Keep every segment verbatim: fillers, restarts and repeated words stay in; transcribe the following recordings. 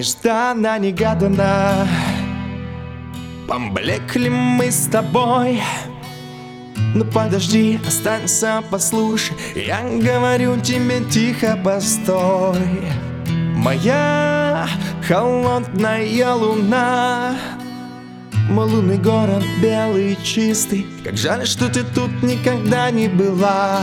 Нежданно-негаданно поблекли мы с тобой. Ну подожди, останься, послушай, я говорю тебе тихо, постой. Моя холодная луна, мой лунный город белый и чистый, как жаль, что ты тут никогда не была.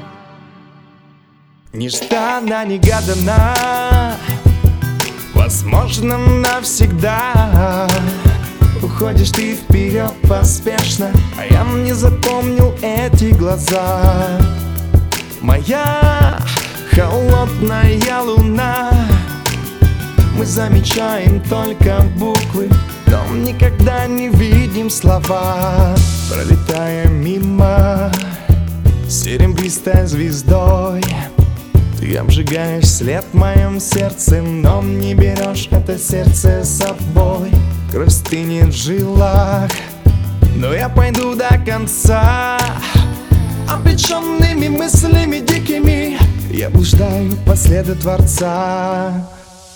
Нежданно-негаданно, возможно, навсегда уходишь ты вперед поспешно, а я не запомнил эти глаза. Моя холодная луна, мы замечаем только буквы, но никогда не видим слова. Пролетая мимо серебристой звездой, ты обжигаешь след в моем сердце, но не берешь это сердце с собой. Кровь стынет в жилах, но я пойду до конца. Обреченными мыслями дикими я блуждаю по следу Творца.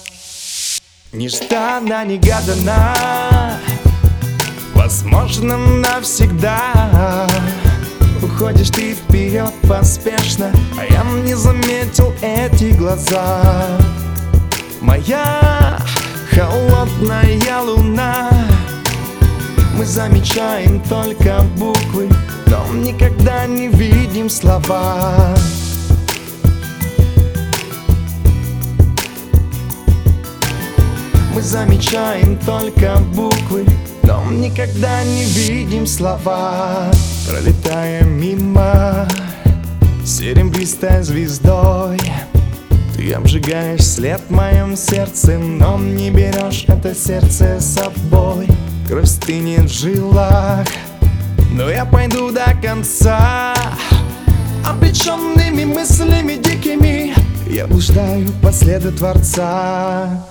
Нежданно-негаданно, возможно, навсегда уходишь ты вперед поспешно, а я не заметил эти глаза. Моя холодная луна, мы замечаем только буквы, но никогда не видим слова. Мы замечаем только буквы, но никогда не видим слова. Пролетая мимо серебристой звездой, ты обжигаешь след в моем сердце, но не берешь это сердце с собой. Кровь стынет в жилах, но я пойду до конца. Обреченными мыслями дикими я блуждаю по следу Творца.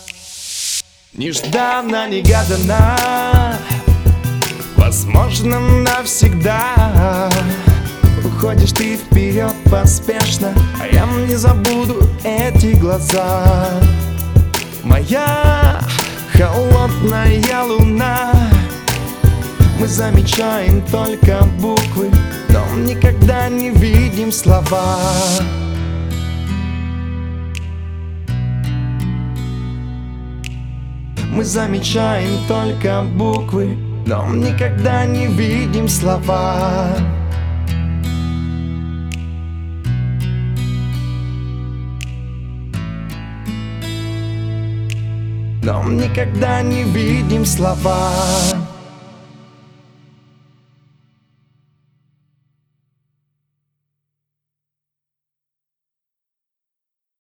Нежданно-негаданно, возможно, навсегда уходишь ты вперед поспешно, а я не забуду эти глаза. Моя холодная луна, мы замечаем только буквы, но никогда не видим слова. Мы замечаем только буквы, но никогда не видим слова. Но никогда не видим слова.